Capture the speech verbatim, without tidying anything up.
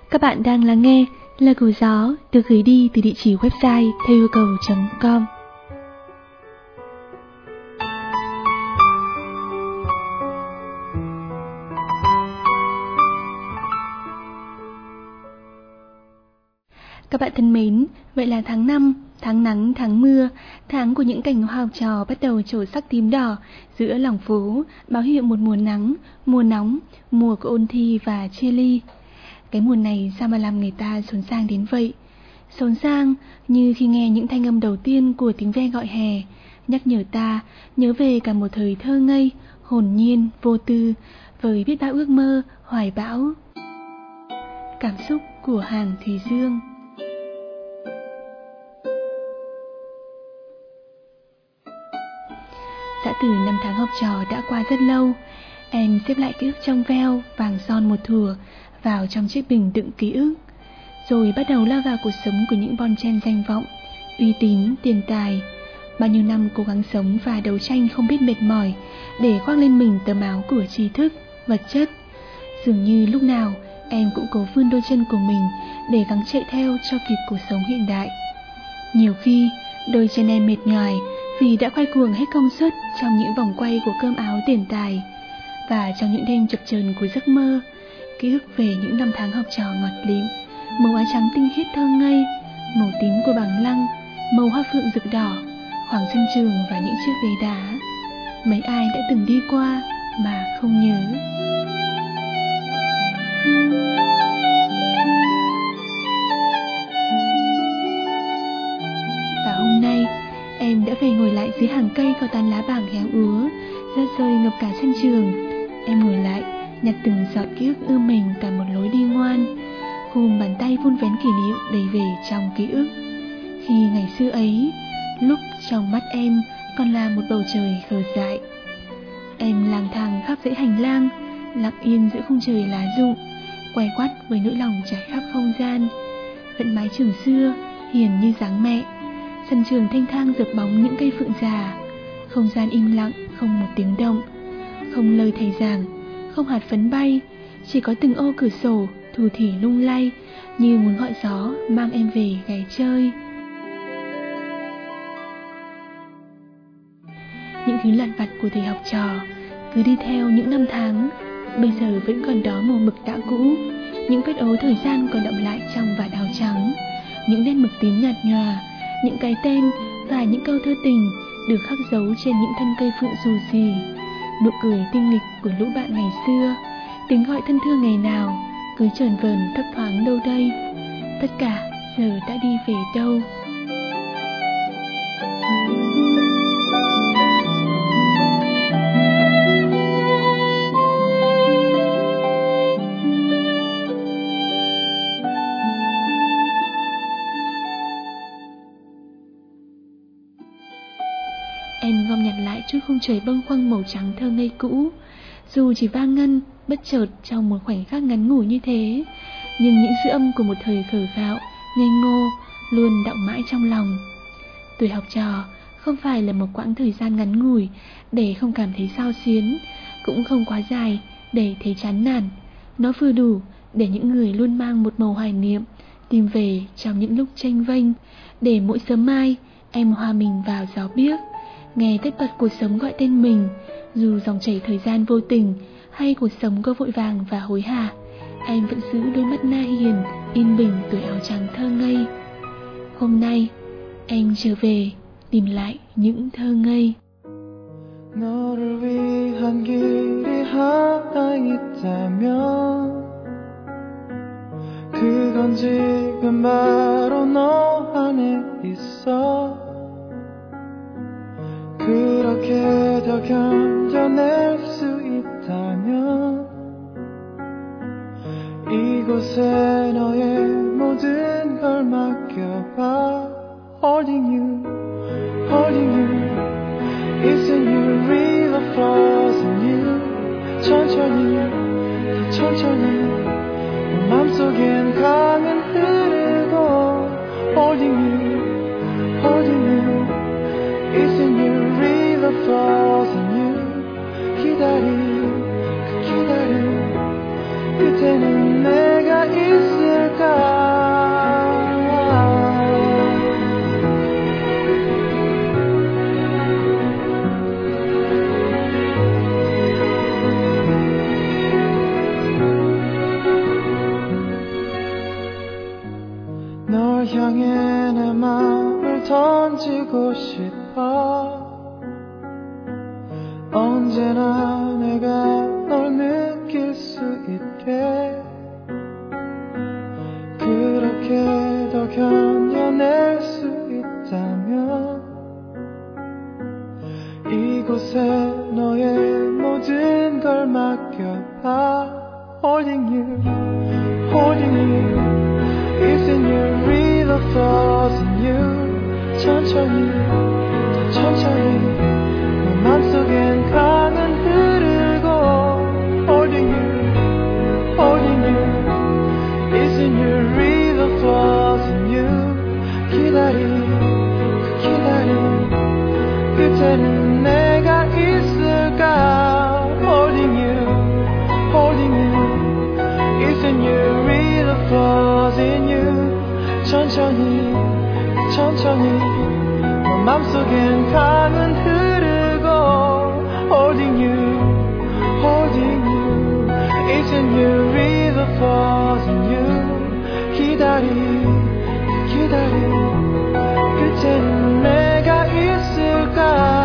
Các bạn đang lắng nghe Lời Của Gió được gửi đi từ địa chỉ website theo yêu cầu chấm com. Các bạn thân mến, vậy là tháng năm, tháng nắng, tháng mưa, tháng của những cành hoa học trò bắt đầu trổ sắc tím đỏ giữa lòng phố, báo hiệu một mùa nắng, mùa nóng, mùa của ôn thi và chia ly. Cái mùa này sao mà làm người ta xốn sang đến vậy? Xốn sang như khi nghe những thanh âm đầu tiên của tiếng ve gọi hè, nhắc nhở ta nhớ về cả một thời thơ ngây, hồn nhiên, vô tư, với biết bao ước mơ, hoài bão. Cảm xúc của Hàng Thùy Dương. Đã từ năm tháng học trò đã qua rất lâu, em xếp lại ký ức trong veo, vàng son một thùa vào trong chiếc bình đựng ký ức, rồi bắt đầu lao vào cuộc sống của những bon chen danh vọng, uy tín, tiền tài. Bao nhiêu năm cố gắng sống và đấu tranh không biết mệt mỏi để khoác lên mình tấm áo của tri thức, vật chất. Dường như lúc nào em cũng cố vươn đôi chân của mình để gắng chạy theo cho kịp cuộc sống hiện đại. Nhiều khi đôi chân em mệt nhoài vì đã quay cuồng hết công suất trong những vòng quay của cơm áo tiền tài, và trong những đêm chập chờn của giấc mơ, ký ức về những năm tháng học trò ngọt lịm, màu áo trắng tinh khiết thơ ngây, màu tím của bảng lăng, màu hoa phượng rực đỏ, khoảng sân trường và những chiếc ghế đá. Mấy ai đã từng đi qua mà không nhớ. Và hôm nay em đã về ngồi lại dưới hàng cây có tán lá bảng héo úa, rớt rơi ngập cả sân trường. Em ngồi lại, nhặt từng giọt ký ức ưa mình cả một lối đi ngoan, khum bàn tay vun vén kỷ niệm đầy về trong ký ức. Khi ngày xưa ấy, lúc trong mắt em còn là một bầu trời khờ dại, em lang thang khắp dãy hành lang, lặng yên giữa khung trời lá rụng, quay quắt với nỗi lòng trải khắp không gian. Vẫn mái trường xưa, hiền như dáng mẹ, sân trường thanh thang dợp bóng những cây phượng già, không gian im lặng, không một tiếng động, không lời thầy giảng, không hạt phấn bay, chỉ có từng ô cửa sổ thủ thỉ lung lay như muốn gọi gió mang em về ghé chơi. Những thứ lặt vặt của thời học trò cứ đi theo những năm tháng, bây giờ vẫn còn đó màu mực đã cũ, những vết ố thời gian còn đọng lại trong vạt áo trắng, những nét mực tím nhạt nhòa, những cái tên và những câu thơ tình được khắc dấu trên những thân cây phượng dù gì, nụ cười tinh nghịch của lũ bạn ngày xưa, tiếng gọi thân thương ngày nào cứ chờn vờn thấp thoáng đâu đây. Tất cả giờ đã đi về đâu? Em gom nhặt lại chút khung trời bâng khuâng màu trắng thơ ngây cũ, dù chỉ vang ngân bất chợt trong một khoảnh khắc ngắn ngủi như thế, nhưng những dư âm của một thời khờ khạo, ngây ngô luôn đọng mãi trong lòng. Tuổi học trò không phải là một quãng thời gian ngắn ngủi để không cảm thấy xao xuyến, cũng không quá dài để thấy chán nản. Nó vừa đủ để những người luôn mang một màu hoài niệm tìm về trong những lúc chênh vênh, để mỗi sớm mai em hòa mình vào gió biếc, nghe tất bật cuộc sống gọi tên mình. Dù dòng chảy thời gian vô tình hay cuộc sống có vội vàng và hối hả, em vẫn giữ đôi mắt na hiền yên bình tuổi áo trắng thơ ngây. Hôm nay em trở về tìm lại những thơ ngây. 너를 위한 길이 하나 있다면 그건 지금 바로 너 안에 있어. 그렇게 더 견뎌낼 수 있다면 이곳에 너의 모든 걸 맡겨봐. Holding you, holding you. Isn't you river flows in you. 천천히, 천천히 내 맘속엔 강은 흐르고. Holding you, holding you. Isn't you river flows in you. 기다림, 그 기다림 끝에는 내가 있을 향해 내 맘을 던지고 싶어 언제나 내가 널 느낄 수 있게 그렇게 더 견뎌낼 수 있다면 이곳에 너의 모든 걸 맡겨봐 Holding you, holding you Isn't you real the flaws in you 천천히, 천천히 너 맘속엔 강은 흐르고 Holding you, holding you Isn't you real the flaws in you 기다림, 그 기다림 끝에는 내가 있을까 Holding you, holding you Isn't you real the flaws in you 천천히 천천히 너 맘속엔 강은 흐르고 Holding you, holding you Isn't you real the flaws in you 기다림 기다림 끝에는 내가 있을까